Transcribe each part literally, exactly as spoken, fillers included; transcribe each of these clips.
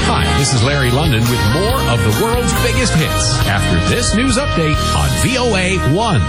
Hi, this is Larry London with more of the world's biggest hits after this news update on V O A one.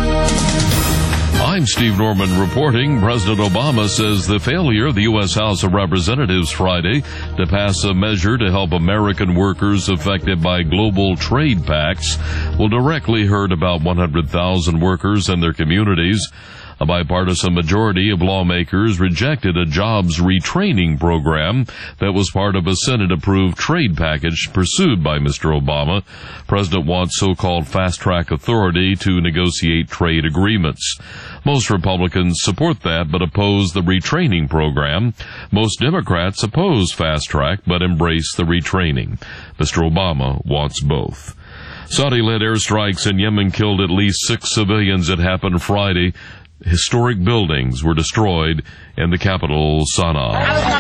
I'm Steve Norman reporting. President Obama says the failure of the U S House of Representatives Friday to pass a measure to help American workers affected by global trade pacts will directly hurt about one hundred thousand workers and their communities. A bipartisan majority of lawmakers rejected a jobs retraining program that was part of a Senate-approved trade package pursued by Mister Obama. President wants so-called fast-track authority to negotiate trade agreements. Most Republicans support that but oppose the retraining program. Most Democrats oppose fast-track but embrace the retraining. Mister Obama wants both. Saudi-led airstrikes in Yemen killed at least six civilians. It happened Friday. Historic buildings were destroyed in the capital, Sana'a.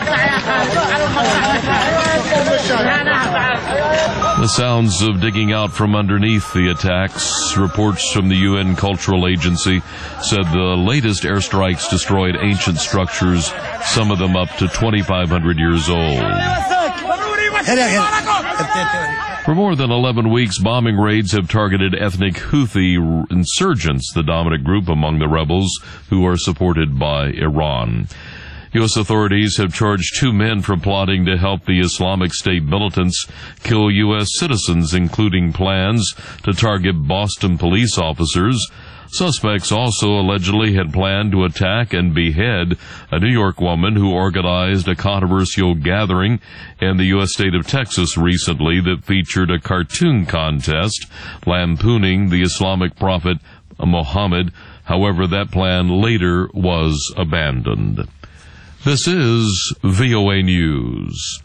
The sounds of digging out from underneath the attacks. Reports from the U N Cultural Agency said the latest airstrikes destroyed ancient structures, some of them up to twenty-five hundred years old. For more than eleven weeks, bombing raids have targeted ethnic Houthi insurgents, the dominant group among the rebels who are supported by Iran. U S authorities have charged two men for plotting to help the Islamic State militants kill U S citizens, including plans to target Boston police officers. Suspects also allegedly had planned to attack and behead a New York woman who organized a controversial gathering in the U S state of Texas recently that featured a cartoon contest lampooning the Islamic prophet Muhammad. However, that plan later was abandoned. This is V O A News.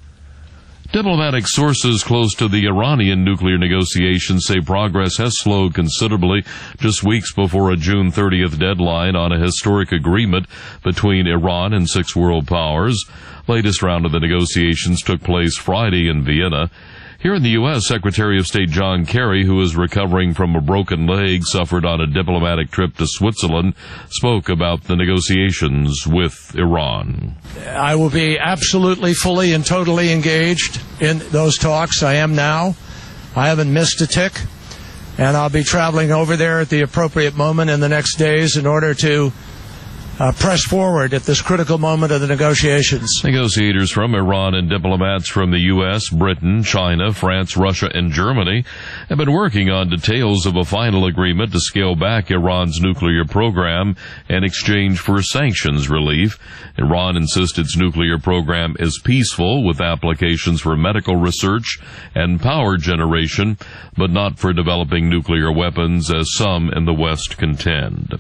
Diplomatic sources close to the Iranian nuclear negotiations say progress has slowed considerably just weeks before a June thirtieth deadline on a historic agreement between Iran and six world powers. Latest round of the negotiations took place Friday in Vienna. Here in the U S, Secretary of State John Kerry, who is recovering from a broken leg suffered on a diplomatic trip to Switzerland, spoke about the negotiations with Iran. I will be absolutely, fully, and totally engaged in those talks. I am now. I haven't missed a tick, and I'll be traveling over there at the appropriate moment in the next days in order to Uh, press forward at this critical moment of the negotiations. Negotiators from Iran and diplomats from the U S, Britain, China, France, Russia, and Germany have been working on details of a final agreement to scale back Iran's nuclear program in exchange for sanctions relief. Iran insists its nuclear program is peaceful, with applications for medical research and power generation, but not for developing nuclear weapons, as some in the West contend.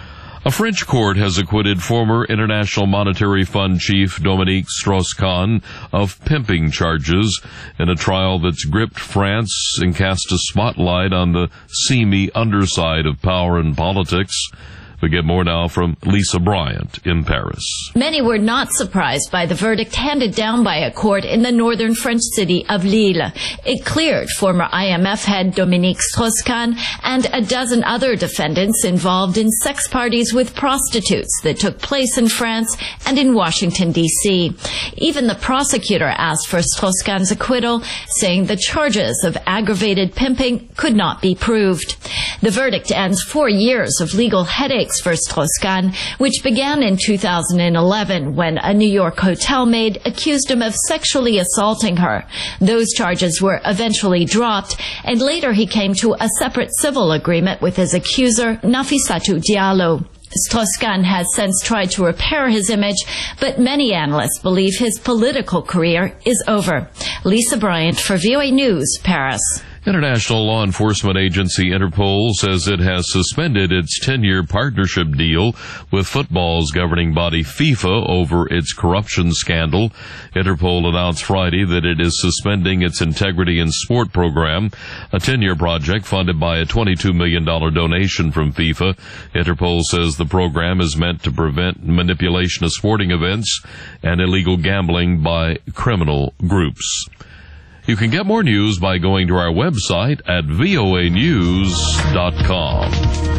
A French court has acquitted former International Monetary Fund chief Dominique Strauss-Kahn of pimping charges in a trial that's gripped France and cast a spotlight on the seamy underside of power and politics. We get more now from Lisa Bryant in Paris. Many were not surprised by the verdict handed down by a court in the northern French city of Lille. It cleared former I M F head Dominique Strauss-Kahn and a dozen other defendants involved in sex parties with prostitutes that took place in France and in Washington, D C Even the prosecutor asked for Strauss-Kahn's acquittal, saying the charges of aggravated pimping could not be proved. The verdict ends four years of legal headaches for Strauss-Kahn, which began in two thousand eleven when a New York hotel maid accused him of sexually assaulting her. Those charges were eventually dropped, and later he came to a separate civil agreement with his accuser, Nafissatou Diallo. Strauss-Kahn has since tried to repair his image, but many analysts believe his political career is over. Lisa Bryant for V O A News, Paris. International law enforcement agency Interpol says it has suspended its ten-year partnership deal with football's governing body FIFA over its corruption scandal. Interpol announced Friday that it is suspending its Integrity in Sport program, a ten-year project funded by a twenty-two million dollars donation from FIFA. Interpol says the program is meant to prevent manipulation of sporting events and illegal gambling by criminal groups. You can get more news by going to our website at V O A news dot com.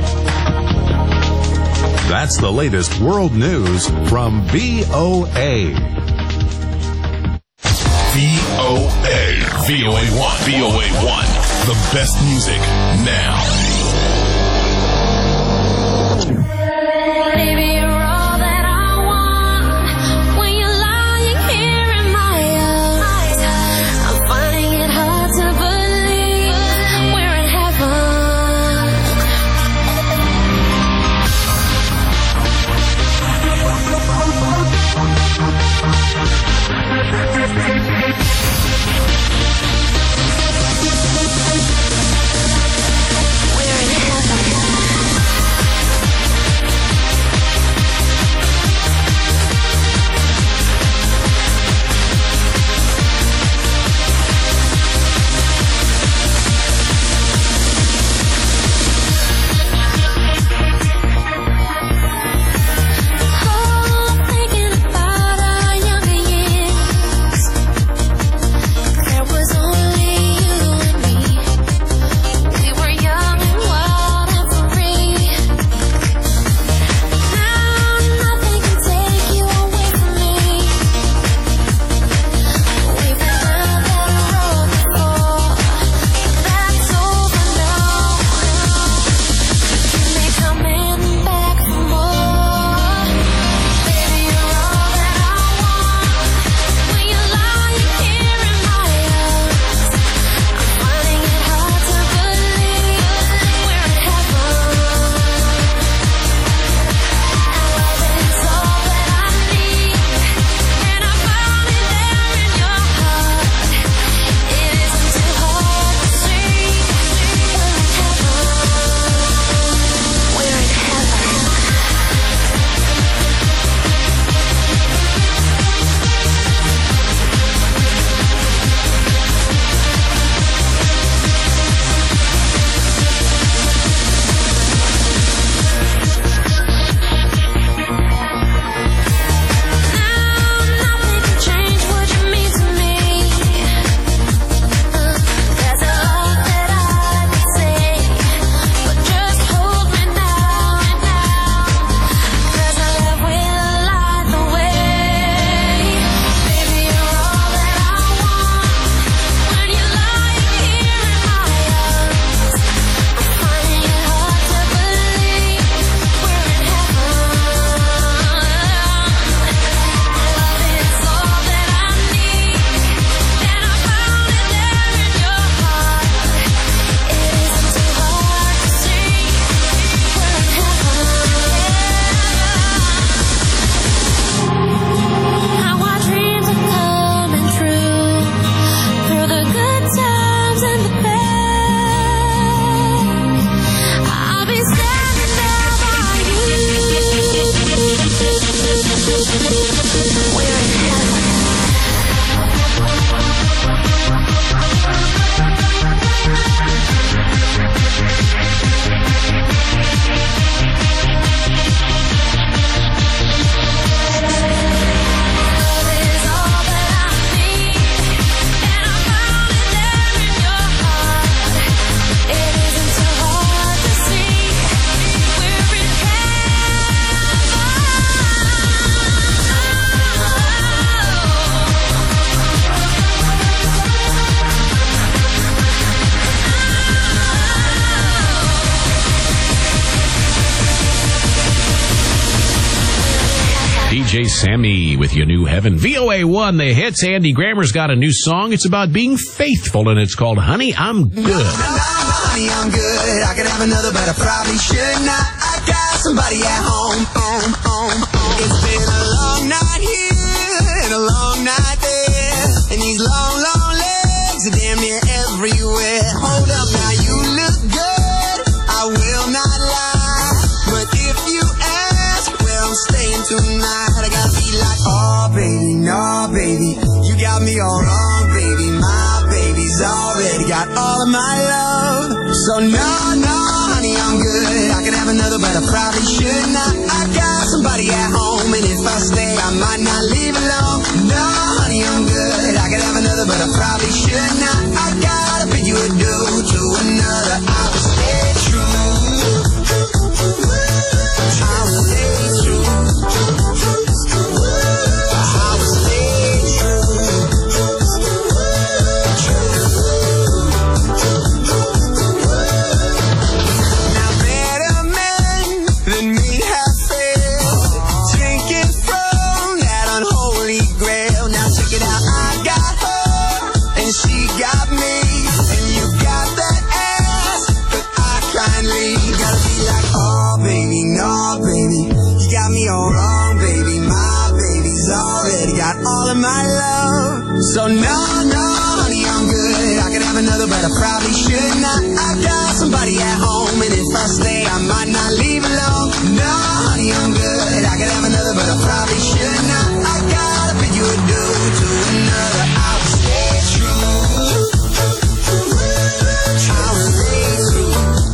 That's the latest world news from V O A. V O O A. V O A one. V O A one. The best music now. Baby, you're all that I want. When you're lying here in my arms, I'm finding it hard to believe we're in D J Sammy with your new heaven. V O A one, the hits. Andy Grammer's got a new song. It's about being faithful, and it's called Honey, I'm Good. Honey, I'm good. I could have another, but I probably should not. I got somebody at home. home, home, home. It's been a long night here and a long night there, and these long, long legs are damn near everywhere. Hold up now, you look good. I will not lie, but if you ask where I'm staying tonight, I gotta be like, oh baby, no baby, you got me all wrong, baby. My baby's already got all of my love, so no, no, honey, I'm good. I could have another, but I probably should not. I got somebody at home, and if I stay, I might not leave alone. No, honey, I'm good. I could have another, but I probably should not. I gotta pay you a due to another. I will stay true. I will stay true. I will stay true. it out. I got her, and she got me. And you got that ass, but I can't leave. Gotta be like, oh, baby, no, baby. You got me all wrong, baby. My baby's already got all of my love. So no, no, honey, I'm good. I could have another, but I probably should not. I got somebody at home, and if I stay, I might not leave alone. No, honey, I'm good. I could have another, but I probably should not. I gotta pay you a due to another. I will stay true. I will stay true.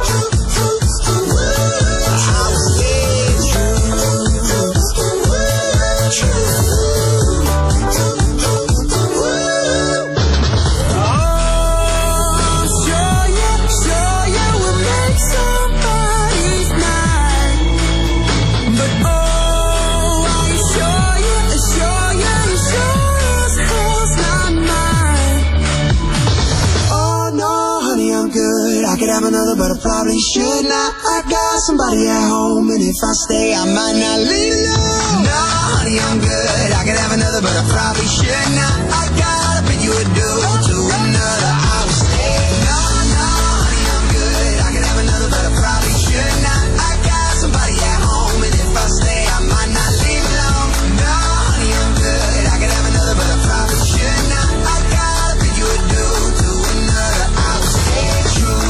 I will stay true. Another, but I probably should not. I got somebody at home, and if I stay, I might not leave alone. No, honey, I'm good. I could have another, but I probably should not. I gotta pay you a due to another. I will stay. No, no, honey, I'm good. I could have another, but I probably should not. I got somebody at home, and if I stay, I might not leave alone. No, honey, I'm good. I could have another, but I probably should not. I gotta pay you a due to another. I will stay true.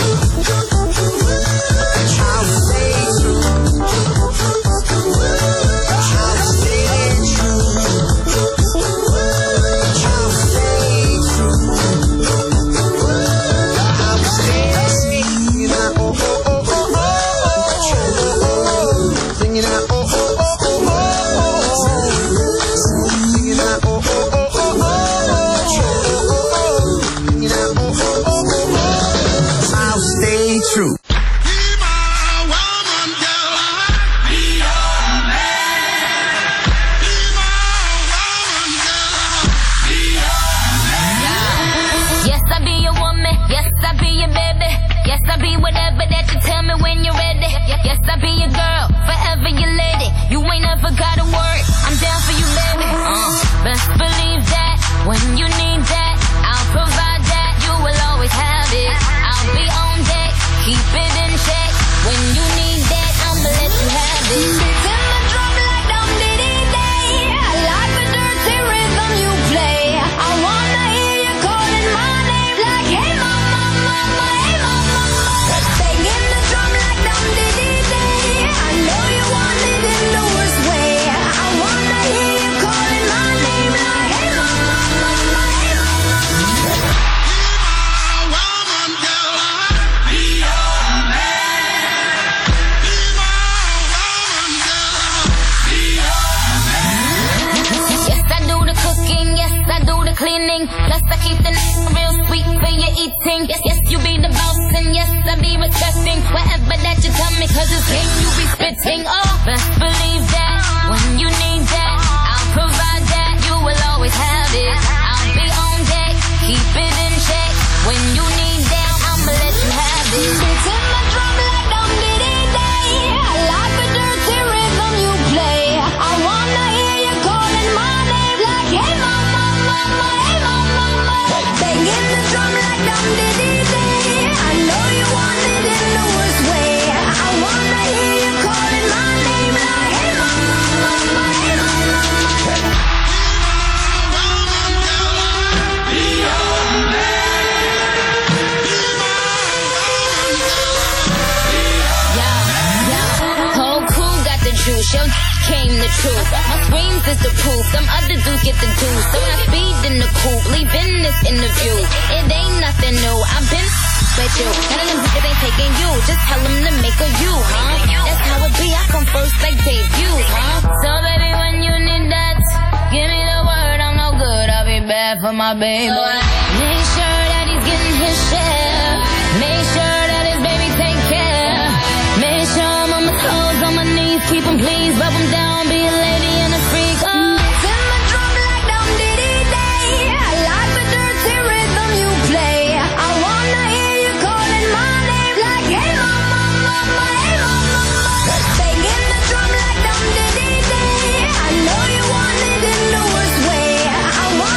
Came the truth. My screams is the proof. Some other dudes get the juice. So when I speed in the coupe, leaving this interview. It ain't nothing new. I've been with you. None of them bitches ain't taking you. Just tell them to make a you, huh? That's how it be. I come first like debut, huh? So baby, when you need that, give me the word. I'm no good. I'll be bad for my baby. Make sure that he's getting his share. Make sure that his baby take care. Make sure I'm on my toes, on my knees. Keep him please, rub him down. Be a lady and a freak. Oh. Send my drum like dum diddy day. I like the dirty rhythm you play. I wanna hear you calling my name like hey mama, mama, hey mama, mama. Banging the drum like dum diddy day. I know you want it in the worst way. I want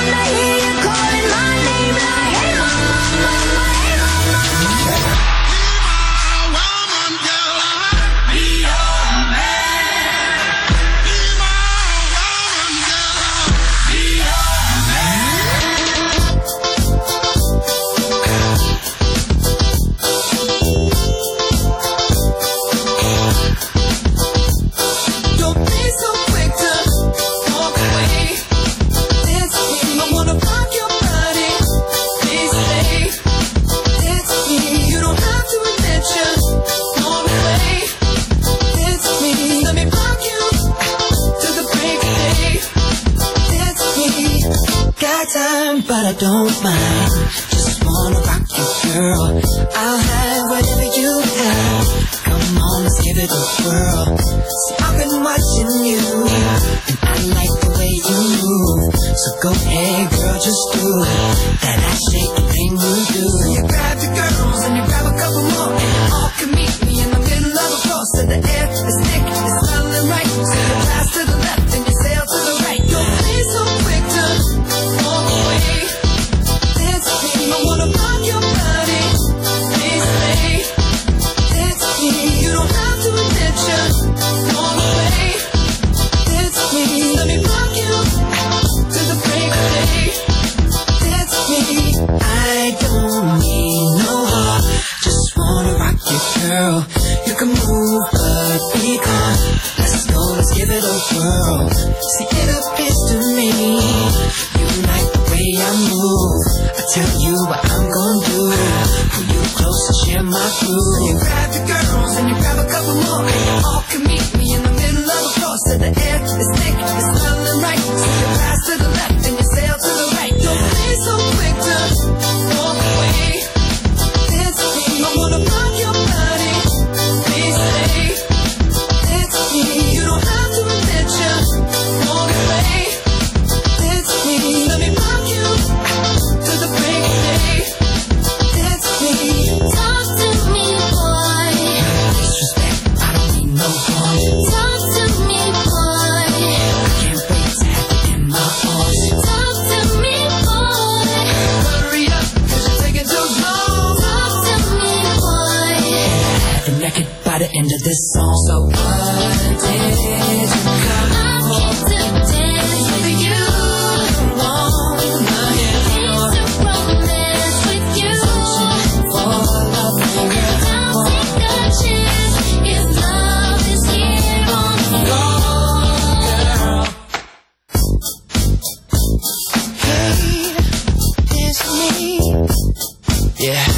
time, but I don't mind. Just wanna rock you, girl. I'll have whatever you have. Come on, let's give it a whirl. See, I've been watching you, and I like the way you move. So go ahead, girl, just do that ass shaking thing you do. You grab your girls and you grab a couple more, and you all can meet me in the middle of a floor. So the air is thick, it's smelling right. So you pass to the left and you sail to the right. Don't be so quick to walk away. Dance with me, I wanna rock your body. Please stay. Dance with me, you don't have to admit you walk away. Dance with me, let me rock you to the break of day. Dance with me, I don't need no heart. Just wanna rock you, girl. You can move, but be calm. Let's go, let's give it a whirl. See, it appears to me you like the way I move. I tell you what I'm gonna do. Pull you close and share my groove. So you grab your girls and you grab a couple more, and you all can meet me in the middle of the floor. So the air is thick, it's smelling right. So you pass to the left and you sail to the right. Don't be so quick to walk away. Dance with me, I wanna rock your body. Please stay. Dance with me, you don't have to admit you walk away. Dance with me, let me rock you to the break of day. Dance with me. Talk to me, boy. Disrespect, I don't need no harm. Talk to me, boy. I can't wait to have you in my arms. Talk to me, boy. Hurry up, cause you're taking too long. Talk to me, boy. Have you naked by the end of this song. So what did you come I'm for? here to dance with you. Wanna hear your To romance with you. for love, I'll take a chance if love is here on the floor. Hey, it's me. Yeah.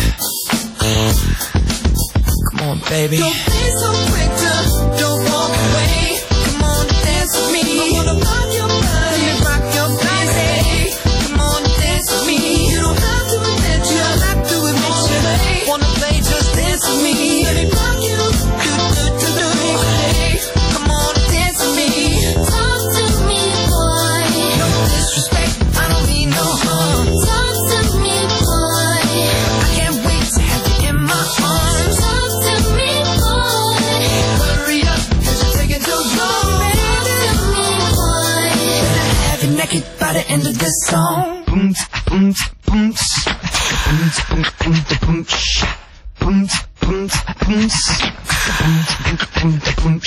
Come on, baby. Don't be so quick to don't walk away. Come on, dance with me. I wanna rock your body. Let me rock your body. Come on, dance with me. You don't have to admit you. Don't have to admit you. Wanna play? Just dance with me. Let me rock you. Do do do do. Hey, come on, dance with me. Talk to me, boy. No disrespect, I don't mean no harm. Talk to me, boy. I can't wait to have you in my arms. Talk to me, boy. Hurry up, cause you're taking too long, Talk baby. to me, boy. Better have you naked by the end of this song. Boom, boom, boom, boom, boom, boom, boom, boom, boom, boom, boom, boom,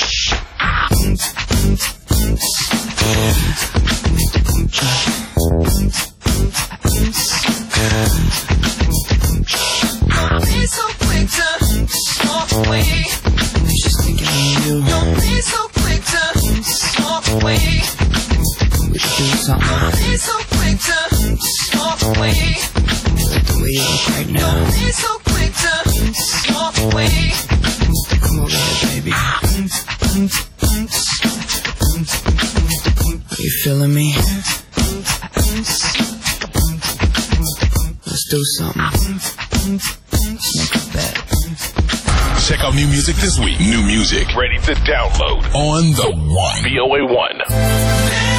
Don't be so quick to walk away. She's thinking of you. Don't be so quick to walk away. We should do something. Don't be so quick to walk away. Like the way you look right now. Don't be so quick to walk away. Come over here, baby. Are you feeling me? Let's do something. Make a bet. Check out new music this week. New music ready to download on the One. V O A One.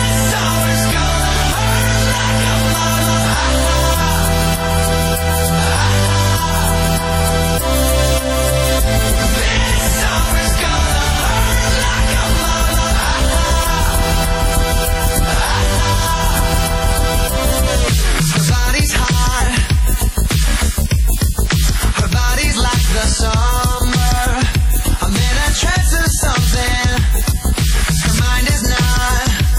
Her body's hot. Her body's like the summer. I'm in a trance or something. Her mind is not.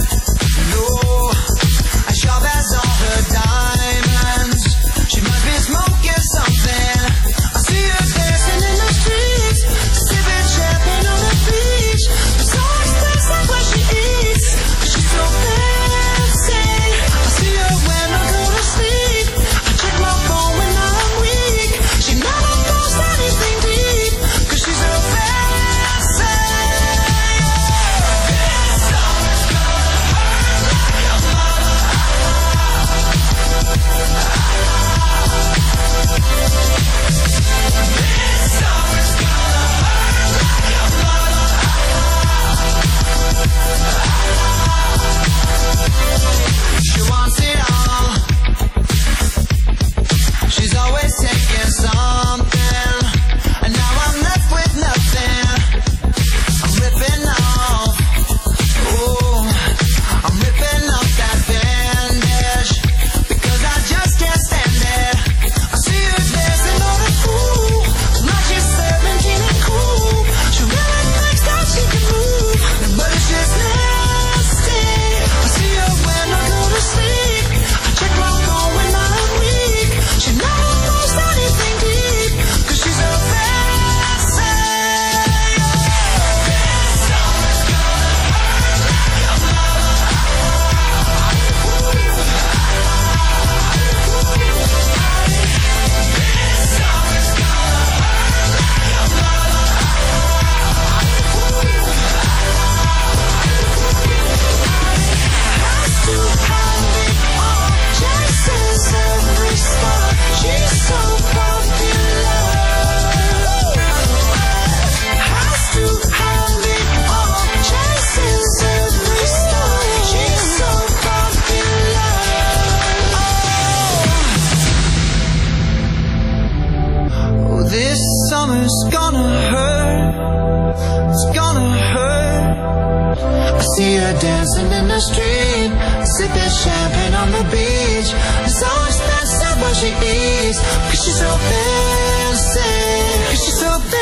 dancing in the street, sipping champagne on the beach. It's so expensive what she eats, cause she's so fancy, cause she's so fancy.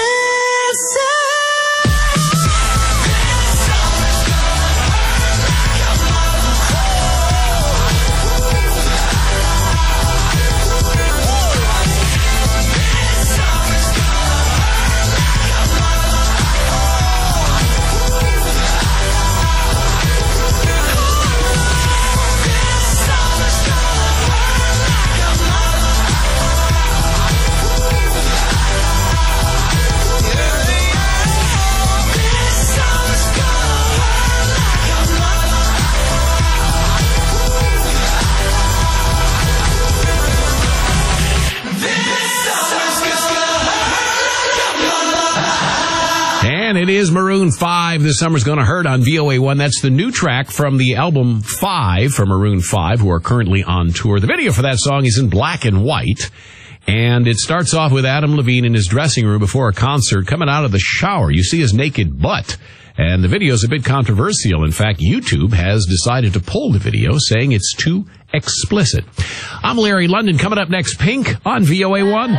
And it is Maroon five. This Summer's Gonna Hurt on V O A one. That's the new track from the album Five from Maroon five, who are currently on tour. The video for that song is in black and white. And it starts off with Adam Levine in his dressing room before a concert, coming out of the shower. You see his naked butt. And the video is a bit controversial. In fact, YouTube has decided to pull the video, saying it's too explicit. I'm Larry London. Coming up next, Pink on V O A one.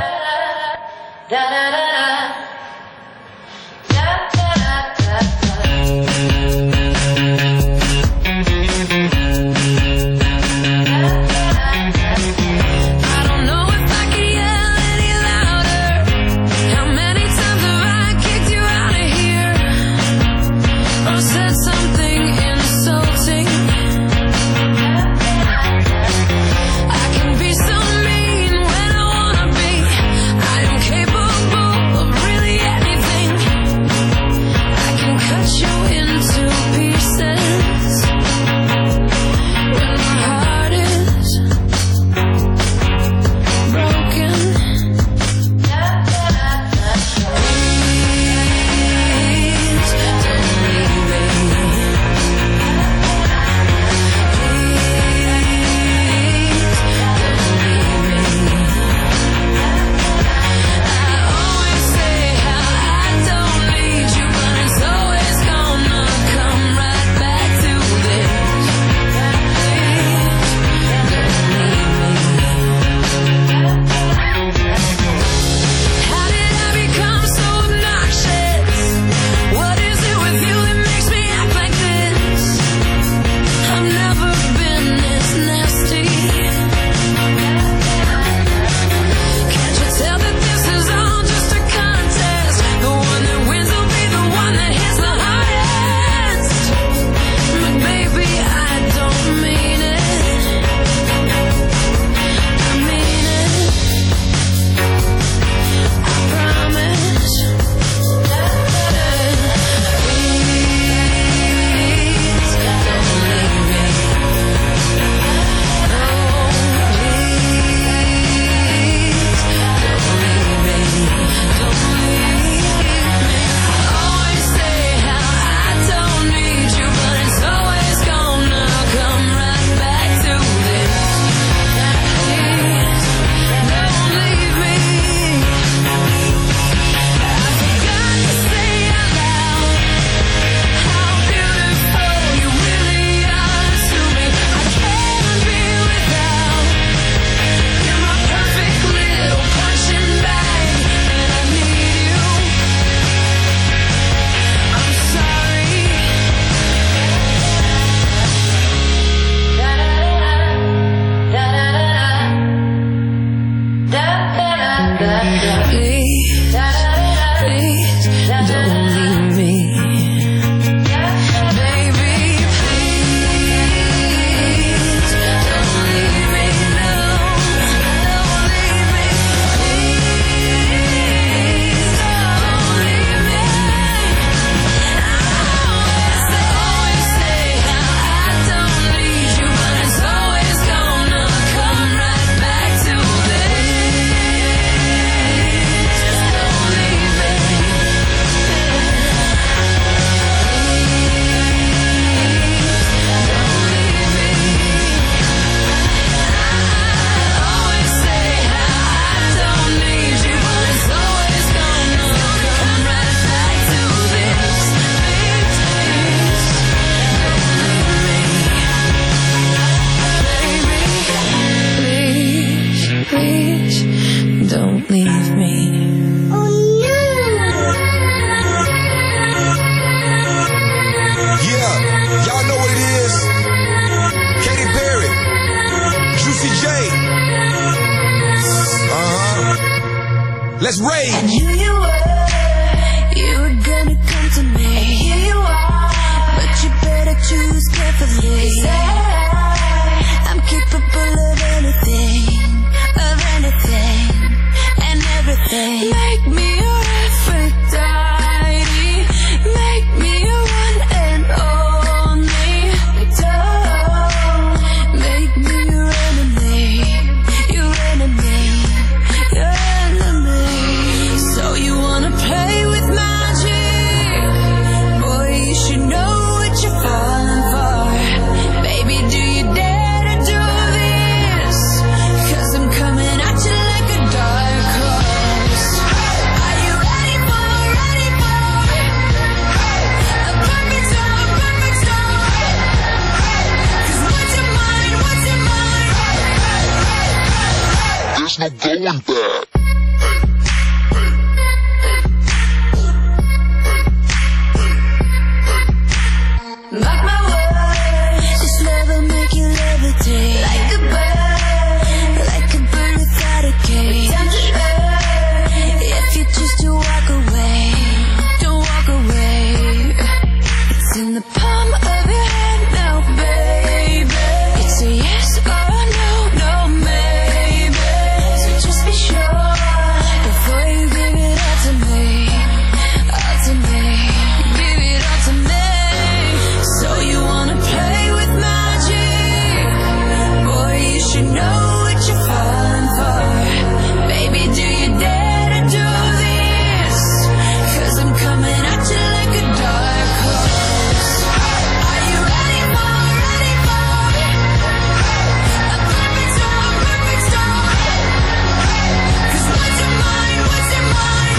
Really don't leave me. Oh no! Yeah, y'all know what it is. Katy Perry, Juicy J. Uh-huh. Let's rage. I knew you were, you were gonna come to me. And here you are, but you better choose carefully. 'Cause I, I'm capable of anything, of anything, and everything. Make me your Aphrodite, make me your one and only. Don't make me your enemy, your enemy, your enemy. So you wanna play with magic? Boy, you should know what you're falling for. Baby, do you dare to do this? 'Cause I'm coming at you like a dark horse. Are you ready for, ready for a perfect storm, perfect storm? 'Cause what's your mind, what's your mind? There's no going back. Mark my words, this love will make you levitate. Like a bird, like a bird without a cage. Down to earth, if you choose to walk away, don't walk away. It's in the palm of your hand now, baby. It's a yes or a no, no maybe. So just be sure before you give it all to me, all to me. Give it all to me. So you wanna play with magic? Boy, you should know what you're falling for. Baby, do you dare to do this? 'Cause I'm coming at you like a dark horse. Are you ready for, ready for a perfect storm, perfect storm? 'Cause what's your mind, what's your mind?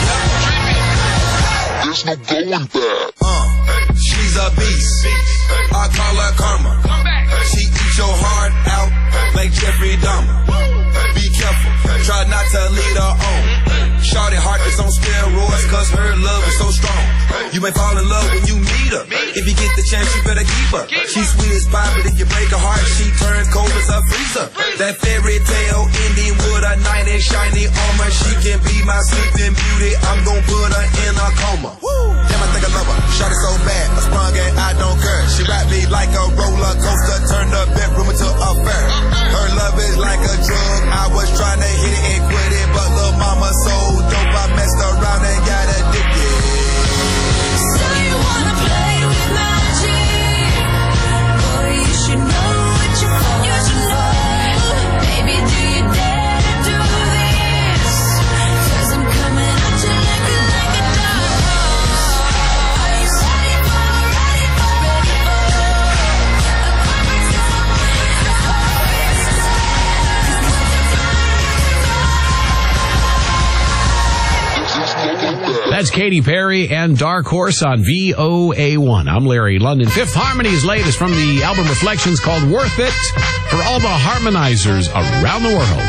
There's no going back. Uh, she's a beast. I call her karma. She eats your heart out like Jeffrey Dahmer. Be careful, try not to lead her on. Shawty heart is on steroids 'cause her love is so strong. You may fall in love when you meet her. If you get the chance, you better keep her. She's sweet as pie, but if you break her heart, she turns cold as a freezer. That fairy tale ending with a knight in shiny armor. She can be my sleeping beauty. I'm gonna put her in a coma. Damn, I think I love her. Shawty so bad, I sprung and I don't care. She wrapped me like a roller coaster, turned the bedroom into a fair. Her love is like a drug. I was trying to hit it and quit it, but little mama so dope, I messed around and got addicted. So you wanna play with magic? Boy, you should know what you're falling for. Baby, do you dare to do this? 'Cause I'm coming at you like a, like a dark horse. Are you ready for, ready for, ready for a perfect storm, perfect storm? That's Katy Perry and Dark Horse on V O A one. I'm Larry London. Fifth Harmony's latest from the album Reflections called Worth It for all the harmonizers around the world.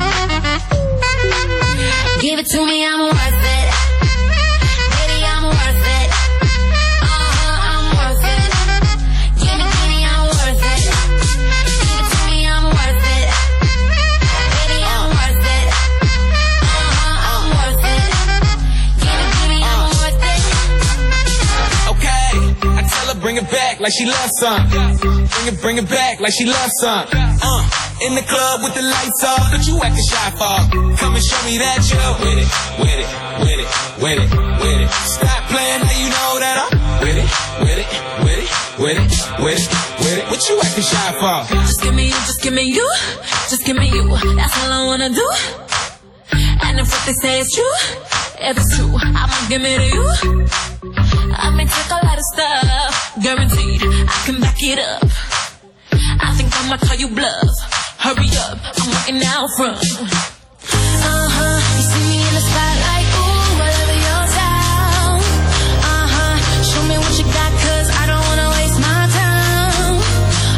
Give it to me, I'm worth it. Baby, I'm worth it. Uh-huh, I'm worth it. Give me, give me, I'm worth it. Give it to me, I'm worth it. Baby, I'm worth it. Uh-huh, I'm worth it. Give me, give me, I'm worth it. Okay, I tell her bring it back like she loves some. Bring it, bring it back like she loves some. Uh, in the club with the lights off, but you acting shy for. Come and show me that you're with it, with it, with it, with it, with it. Stop playing, now you know that I'm with it, with it, with it, with it, with it, with it. What you acting shy for? Just give me you, just give me you, just give me you. That's all I wanna do. And if what they say is true, if it's true, I'ma give it to you. I may take a lot of stuff, guaranteed I can back it up. I think I'ma call you bluff. Hurry up, I'm working out front. Uh-huh, you see me in the spotlight, ooh, I love your style. Uh-huh, show me what you got, 'cause I don't wanna waste my time.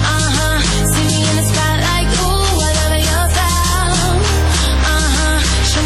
Uh-huh, see me in the spotlight, ooh, I love your style. Uh-huh, show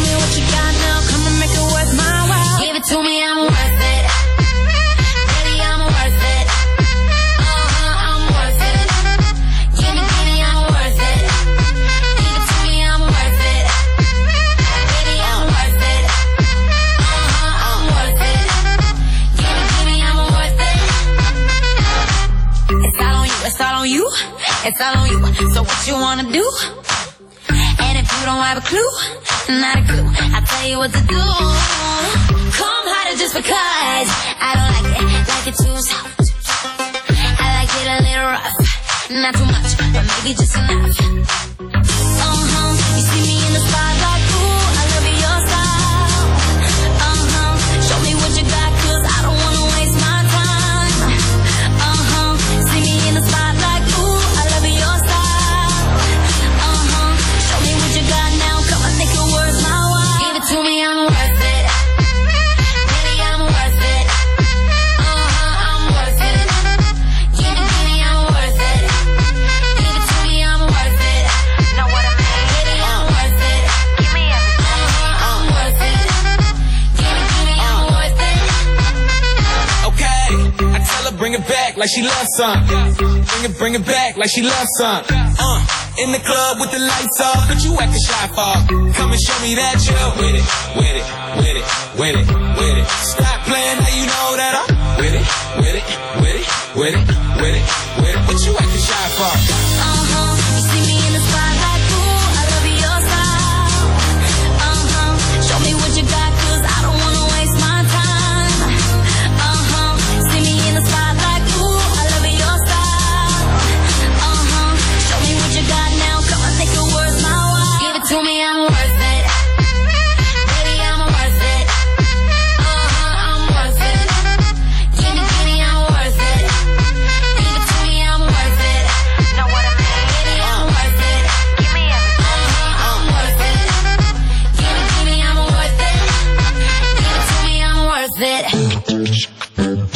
That's all on you. So what you wanna do? And if you don't have a clue, not a clue, I'll tell you what to do. Come harder just because I don't like it, like it too soft. I like it a little rough, not too much, but maybe just enough. Uh-huh, you see me in the spotlight, ooh, I love your style. Uh-huh, show me what you got, cause I don't wanna waste my time. Uh-huh, see me in the spotlight, ooh, I love your style. Uh-huh, show me what you got now, come on, think your words my wife. Give it to me, I'm worth it. Baby, I'm worth it. Uh-huh, I'm worth it. Give it to me, I'm worth it. Give it to me, I'm worth it. Know what I mean? Baby, I'm worth it. Give me everything. Uh-huh, I'm worth it. Give it to me, I'm worth it. Okay, I tell her bring it back like she loves some. Bring it, bring it back like she loves some. Uh, in the club with the lights off, but you acting shy for. Come and show me that you're with it, with it, with it, with it, with it. Stop playing, now you know that I'm with it, with it, with it, with it, with it, with it. What you acting shy for? Uh-huh, you see me in the spotlight, ooh, I love your style. Uh-huh, show me what you got, cause I don't wanna waste my time. Uh-huh, see me in the spotlight, ooh, I love your style. Uh-huh, show me what you got now, come on, think your words my wife. Give it to me, I'm worth it. Baby, I'm worth it. Uh-huh, I'm worth it. Give me, give me, I'm worth it. Give it to me, I'm worth it. Know what I mean? Baby, I'm worth it. Give me everything. Uh-huh, I'm worth it. Give me, give me, I'm worth it. Give it to me, I'm worth it.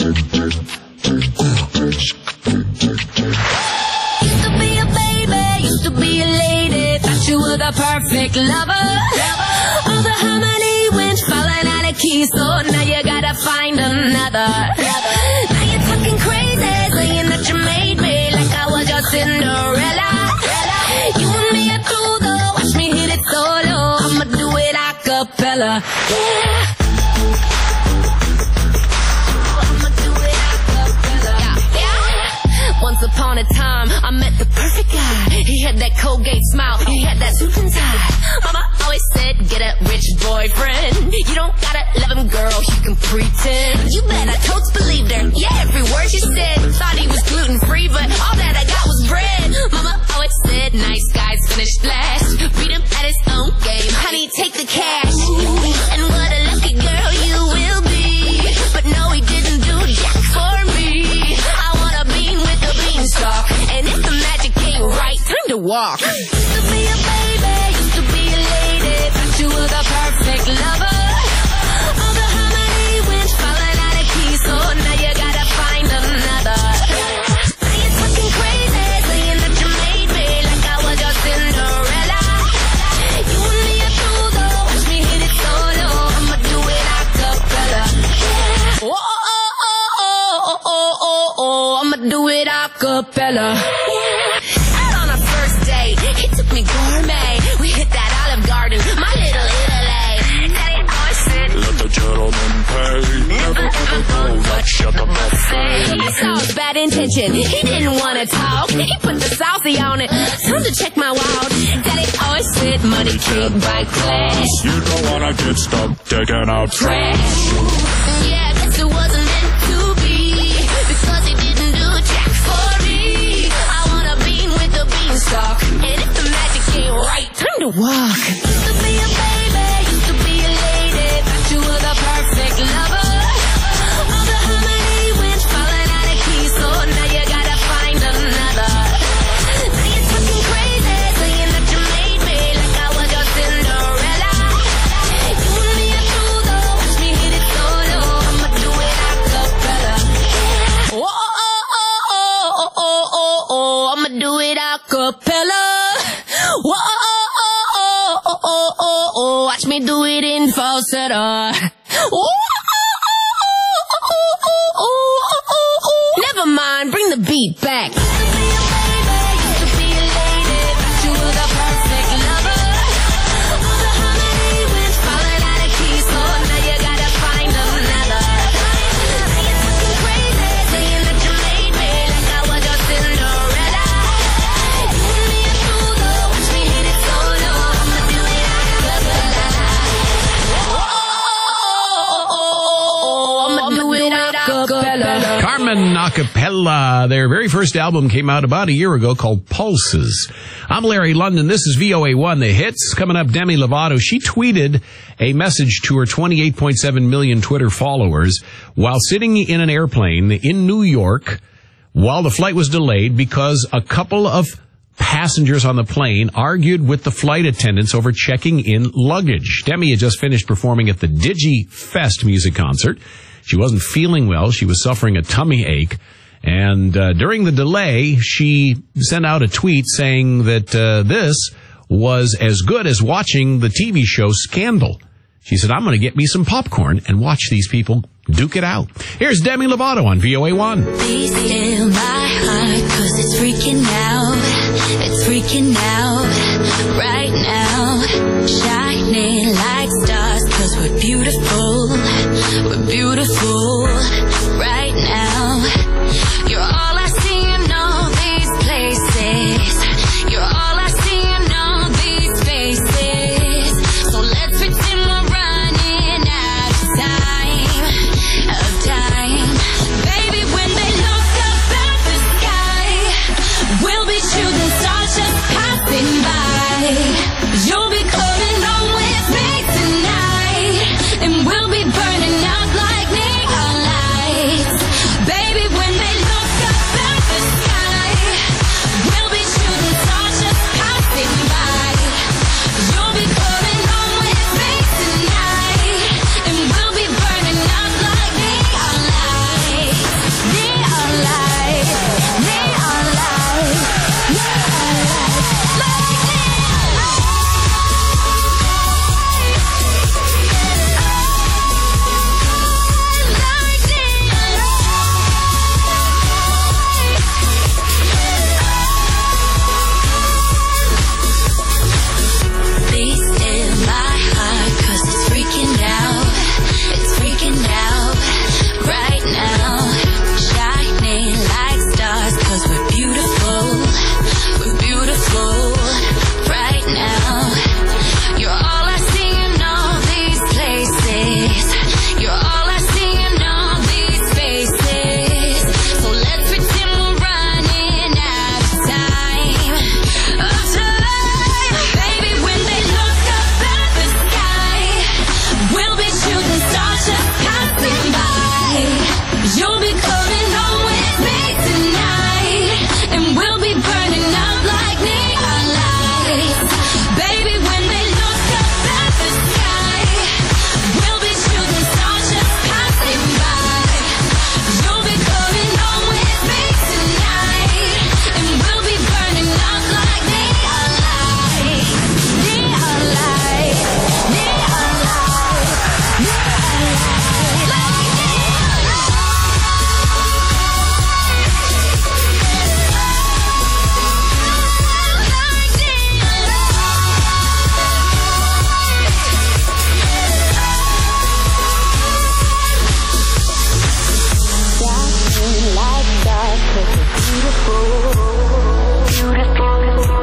Used to be a baby, used to be a lady, thought you were the perfect lover. All the harmony went falling out of key, so now you gotta find another. Now you're talking crazy, saying that you made me like I was your Cinderella. You and me are through though, watch me hit it solo. I'ma do it a cappella. Yeah. I'ma do it a cappella. Yeah, yeah. Once upon a time, I met the perfect guy. He had that Colgate smile, he had that suit and tie. Mama always said, get a rich boyfriend. You don't gotta love him, girl, you can pretend. You better totes believed her, yeah, every word she said. Thought he was gluten-free, but all that I got was bread. Mama always said, nice guys finish last. Beat him at his own game, honey, take the cash. And what a lucky girl you will be. But no, he didn't do jack for me. I wanna bean with the beanstalk, and if the magic ain't right, time to walk. Used to be a baby, used to be a lady, thought you were the perfect lover. All the harmony went falling out of key, so now you gotta find another. Now you're talking crazy, saying that you made me like I was your Cinderella. You and me are through though, watch me hit it solo. I'ma do it a cappella. Yeah. Oh, oh, oh, oh, oh, oh, oh, oh, I'ma do it a cappella. Yeah. Out on a first date, he took me gourmet. We hit that Olive Garden, my little Italy. Daddy always said, let the gentleman pay. Never ever go, but shut the buffet. He saw his bad intention, he didn't wanna talk. He put the saucy on it, time to check my wallet. Daddy always said, money can't buy class. You don't wanna get stuck taking out Trash. Yeah, guess it wasn't meant to be, because he didn't do jack for me. I wanna bean with the beanstalk, and if the magic ain't right, time to walk. Used to be a baby, used to be a lady, thought you were the perfect lover. All the harmony went falling out of key, so now you gotta find another. Now you're talking crazy, saying that you made me like I was your Cinderella. You and me are through though, watch me hit it solo. I'ma do it a cappella. Yeah. Oh, oh, oh, oh, oh, oh, oh, oh, I'ma do it a cappella. Whoa, oh, oh, oh, oh, oh, oh, watch me do it in falsetto. Whoa, oh, oh, oh, oh, oh, oh, oh. Never mind, bring the beat back. Used to be a baby, used to be a lady, thought you were the perfect lover. All the harmony went falling out of key, so now you gotta find another. Now you're talking crazy, saying that you made me like I was your Cinderella. German a cappella. Their very first album came out about a year ago called Pulses. I'm Larry London. This is V O A one, The Hits. Coming up, Demi Lovato. She tweeted a message to her twenty-eight point seven million Twitter followers while sitting in an airplane in New York while the flight was delayed because a couple of passengers on the plane argued with the flight attendants over checking in luggage. Demi had just finished performing at the Digi Fest music concert. She wasn't feeling well. She was suffering a tummy ache. And uh, during the delay, she sent out a tweet saying that uh, this was as good as watching the T V show Scandal. She said, I'm going to get me some popcorn and watch these people duke it out. Here's Demi Lovato on V O A one. Be still my heart, cause it's freaking out. It's freaking out right now. Shining like stars, cause we're beautiful. We're beautiful right now. You're all I see in all these places. You're all I see in all these faces. So let's pretend we're running out of time. Of time. Baby, when they look up at the sky, we'll be shooting stars just passing by. You'll be coming home with me tonight, and we'll be burning out like neon lights. Baby, when they look up at the sky, we'll be shooting stars just passing by. You'll be coming home with me tonight, and we'll be burning out like neon lights. Neon lights, neon lights, neon lights, like neon lights. Be still my heart, cause it's freaking out. It's freaking out right now. Shining like stars, cause we're beautiful. We're beautiful right now. You're all I see in all these places. You're all I see in all these faces. So let's pretend we're running out of time. Of time. Baby, when they look up at the sky, we'll be shooting stars just passing by. You'll be coming home with me tonight, and we'll be burning out like neon lights. Baby, when they look up at the sky, we'll be shooting stars just passing by. You'll be coming home with me tonight, and we'll be burning out like neon lights. Neon lights, neon lights, neon lights, like neon lights. Shining like stars, cause we're beautiful. Beautiful.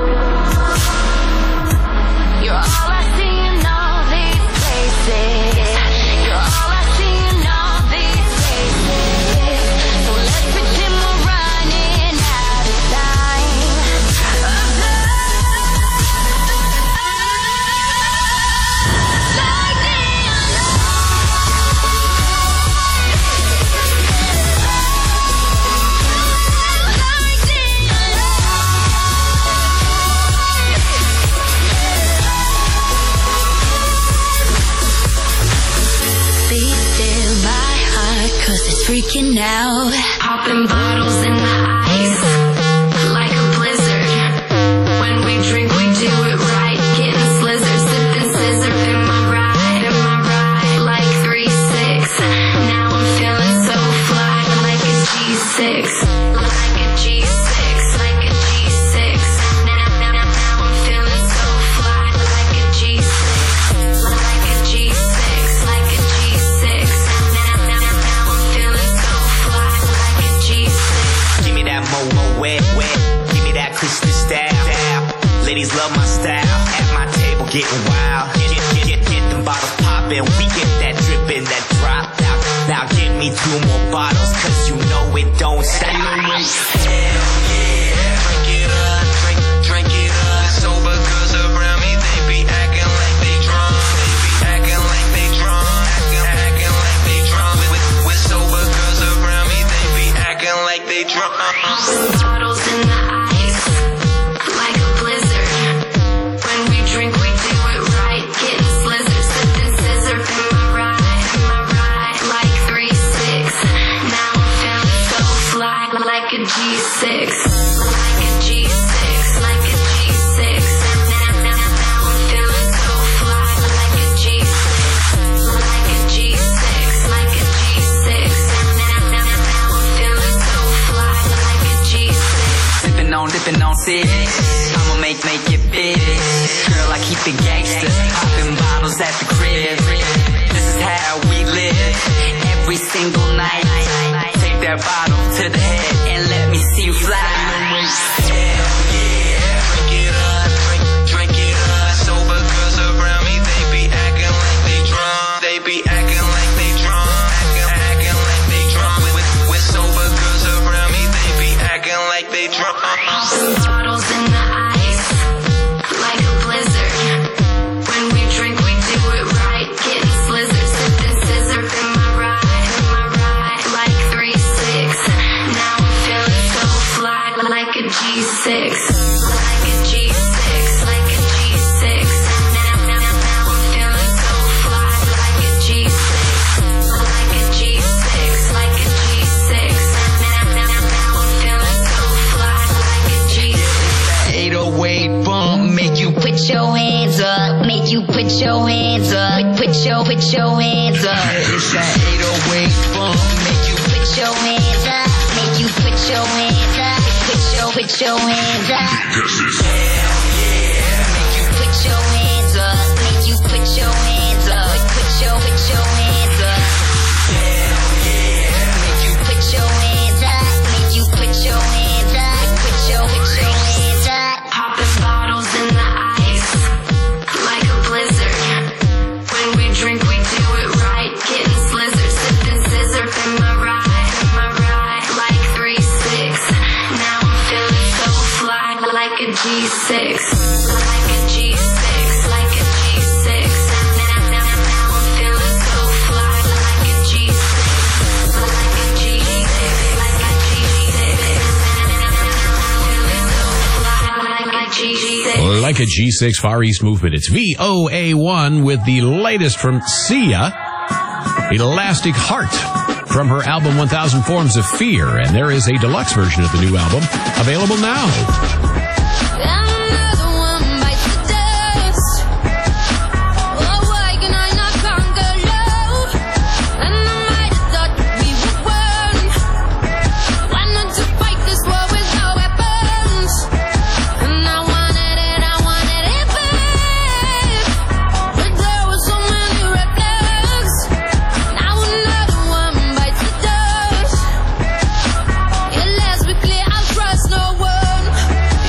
You're all I see in all these places. You're all I see in all these faces. So let's pretend we're running out of time. Of time. Like neon Be still my heart, cause it's freaking out. Popping bottles in the ice, like a blizzard. When we drink, we do it right. Getting slizzard, sipping scissor in my ride, in my ride. Like three six. Now I'm feeling so fly, like a G six. Like a G six, like a G six. Now, now, now, now I'm feeling so fly, like a G six. Like a G six, like a G six. Now, now, now, now I'm feeling so fly, like a G six. Give me that mo-mo wet, wet. Give me that Christmas style. Ladies love my style. At my table getting wild. Get, get, get, get them bottles poppin'. We get that drippin', that drop out. Now give me two more bottles, cause you know it don't stop. Hell yeah, drink it up, drink, drink it up. Sober girls around me, they be acting like they drunk. They be acting like they drunk, acting, acting like they drunk. With, with sober girls around me, they be acting like they drunk. Bottles in the ice, like a blizzard. When we drink, we do it right. Getting slizzard, sipping scissor in my ride, in my ride. Like three six. Now I'm feeling so fly, like a G six, like a G six, like a G six. Now, now, now I'm feeling so fly, like a G six, like a G six, like a G six. Now, now, now I'm feeling so fly, like a G six. Sipping on, dipping on six. I'ma make, make it big. Girl, I keep it gangster. Popping bottles at the crib. This is how we live. Every single night. Take that bottle to the head and let me see you fly. Hell yeah, drink it up, drink, drink it up. Sober girls around me, they be acting like they drunk. They be acting like they drunk, acting, acting like they drunk. With, with sober girls around me, they be acting like they drunk. Bottles in the ice, like a blizzard. When we drink, we do it right. Getting slizzard, sipping scissor in my ride, in my ride. Like three six. Now I'm feeling so fly, like a G six, like a G six, like a G six. Now, now, now I'm feeling so fly, like a G six, like a G six, like a G six. Now, now, now I'm feeling so fly, like a G six. eight oh eight bump, make you Put your hands up, make you put your hands up, put your, put your hands up. It's that eight oh eight bump, make you Put your hands up, make you put your hands up, put your, put your hands up. hell yeah, make you Put your hands up, make you put your hands up, put your, put your hands up. hell yeah, make you Put your hands up, make you put your hands up, put your, put your hands up. Popping bottles in the ice, like a blizzard. When we drink, we do it right. Getting slizzard, sipping scissor in my ride, in my ride. Like three six. Now I'm feeling so fly, like a G six, like a G six, like a G six. Now, now, now I'm feeling so fly, like a G six, like a G six, like a G six. Like a G six Far East movement. It's V O A one with the latest from Sia, Elastic Heart, from her album one thousand Forms of Fear. And there is a deluxe version of the new album available now. Another one bites the dust. Oh, why can I not conquer love? And I might have thought we would win. Why not to fight this war with no weapons? And I wanted it, I wanted it bad. But there were so many red flags. Now another one bites the dust. Yeah, let's be clear, I'll trust no one.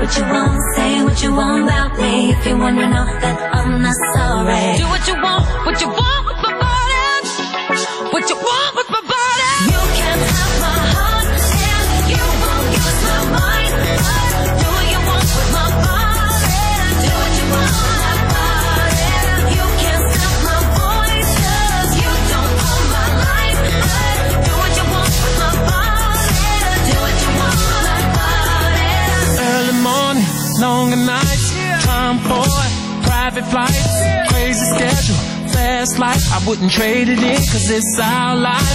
what you want, say what you want about me. If you wanna know that I'm not sorry. Do what you want, what you want with my body. What you want with my body. You can't have my heart, and you won't use my mind. Do what you want with my body. Do what you want with my body. You can't stop my voice, 'cause you don't own my life. Do what you want with my body. Do what you want with my body. Early morning, longer nights, time for private flights, crazy schedule, fast life. I wouldn't trade it in, 'cause it's our life.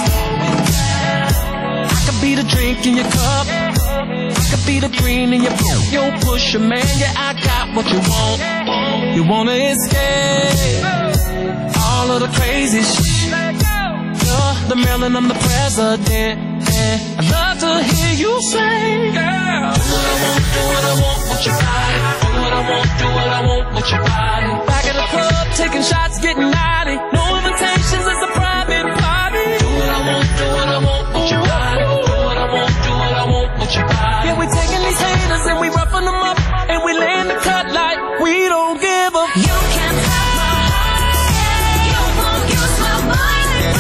I could be the drink in your cup, I could be the green in your boot. Yo, push a man, yeah, I got what you want. You wanna escape all of the crazy shit. You're the Maryland, I'm the president. I'd love to hear you say, girl, do what I want, do what I want with your body. Do what I want, do what I want with your body. Back at the club, taking shots, getting naughty. No invitations, it's a private party. Do what I want, do what I want with your body. Do what I want, do what I want with your body. Yeah, we taking these haters and we roughing them up, and we laying the cut like we don't give a. You can't have my heart, you won't use my mind.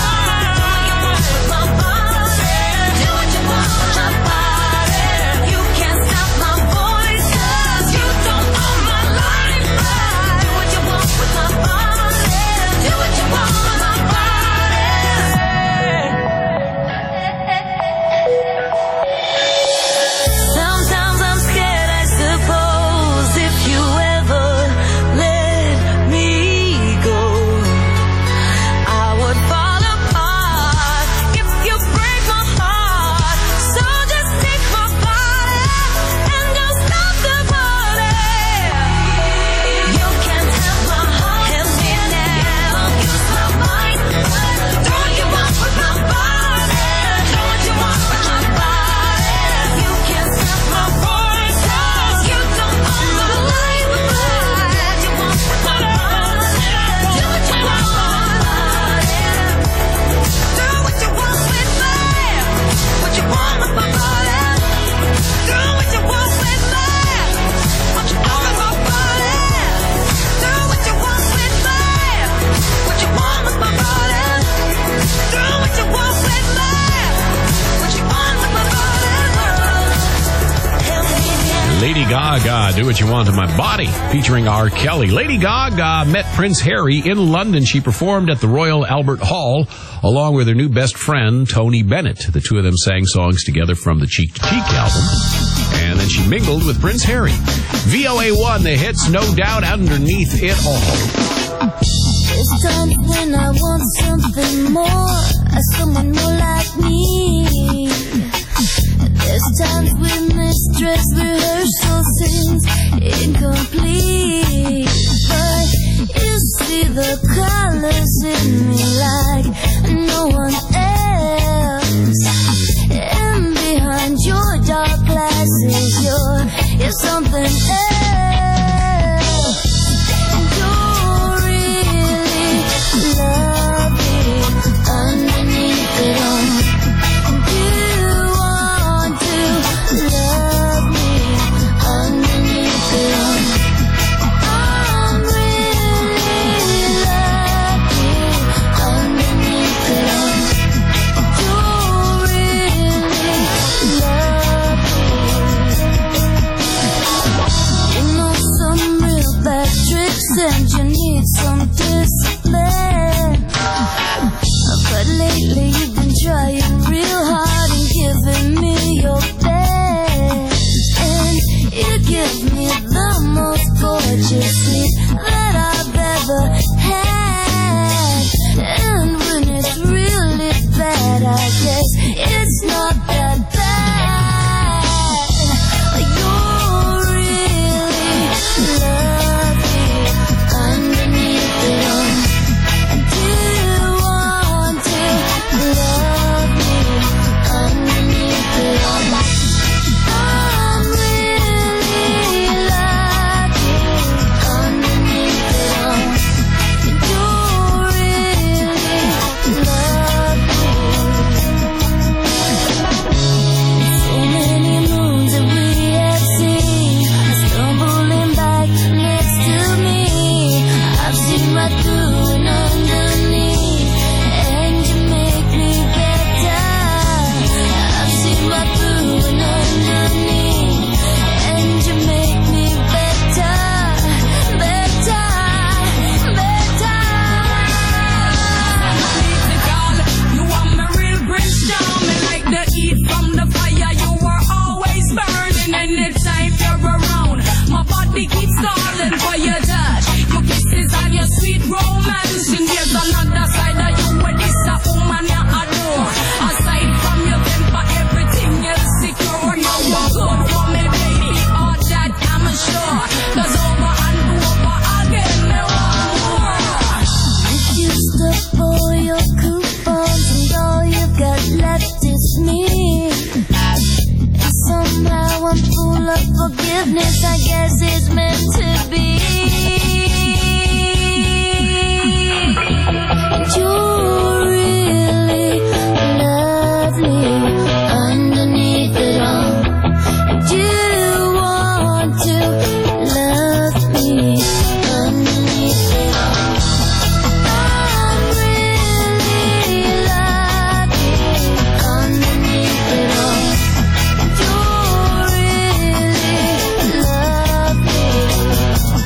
Lady Gaga, Do What You Want to My Body, featuring R. Kelly. Lady Gaga met Prince Harry in London. She performed at the Royal Albert Hall along with her new best friend, Tony Bennett. The two of them sang songs together from the Cheek to Cheek album. And then she mingled with Prince Harry. V O A one, the hits, no doubt, underneath it all. There's times when I want something more, someone more like me. There's times when this dress rehearsal seems incomplete. But you see the colors in me like no one else. And behind your dark glasses, you're, you're something else. You're really lovely underneath it all. Love me underneath it all. I'm really lucky underneath it all. You're really lucky. You know some real bad tricks and you need some discipline. But lately you've been trying real hard and giving me your best. You give me the most gorgeous sleep that I've ever had. And when it's really bad, I guess it's not that bad. You're really lovely underneath it all. Do you want to love me underneath it all? I'm really lucky full of forgiveness, I guess it's meant to be. You're really lovely underneath it all. Do you want to love me underneath it all? I'm really lovely underneath it all. You're really lovely.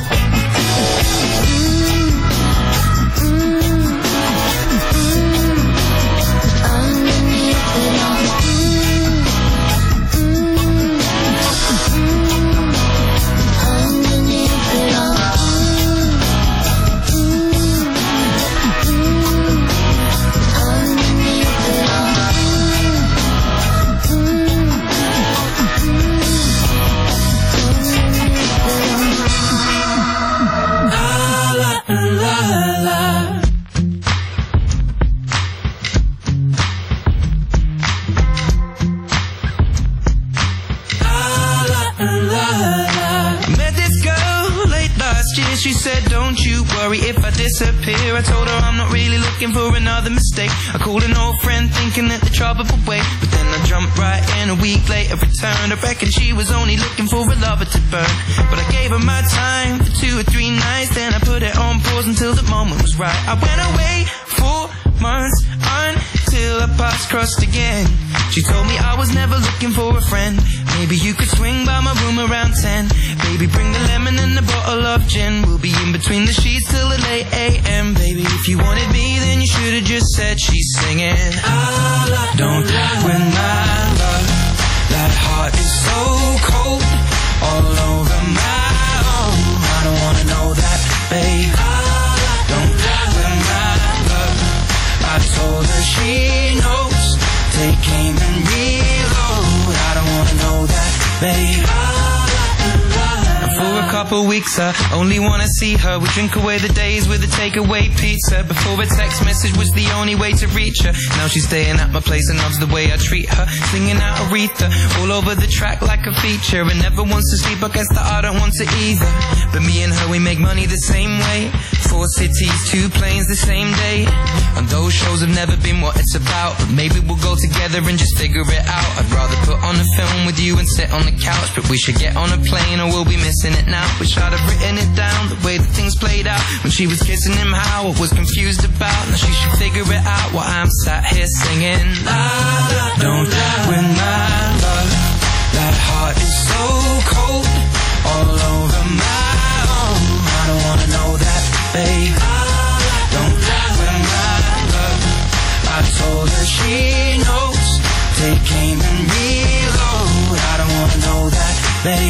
She said, don't you worry if I disappear. I told her I'm not really looking for another mistake. I called an old friend thinking that the trouble would wait, but then I jumped right in. A week later returned. I reckon she was only looking for a lover to burn, but I gave her my time for two or three nights. Then I put it on pause until the moment was right. I went away for months until our paths crossed again. She told me I was never looking for a friend. Maybe you could swing by my room around ten. Baby, bring the lemon and a bottle of gin. We'll be in between the sheets till the late a m. Baby, if you wanted me, then you should have just said she's singing. Don't win my love. That heart is so cold, all over my own. I don't wanna know that, babe. Don't win my love. I told her she knows. Take aim and reload. I don't wanna know that, babe. For a couple weeks I only wanna see her. We drink away the days with a takeaway pizza. Before a text message was the only way to reach her. Now she's staying at my place and loves the way I treat her. Singing out Aretha all over the track like a feature. And never wants to sleep, I guess that I don't want to either. But me and her, we make money the same way. Four cities, two planes the same day. And those shows have never been what it's about, but maybe we'll go together and just figure it out. I'd rather put on a film with you and sit on the couch, but we should get on a plane or we'll be missing it now. Wish I'd have written it down, the way that things played out. When she was kissing him, how I was confused about. Now she should figure it out while I'm sat here singing. La, la, don't win my love. That heart is so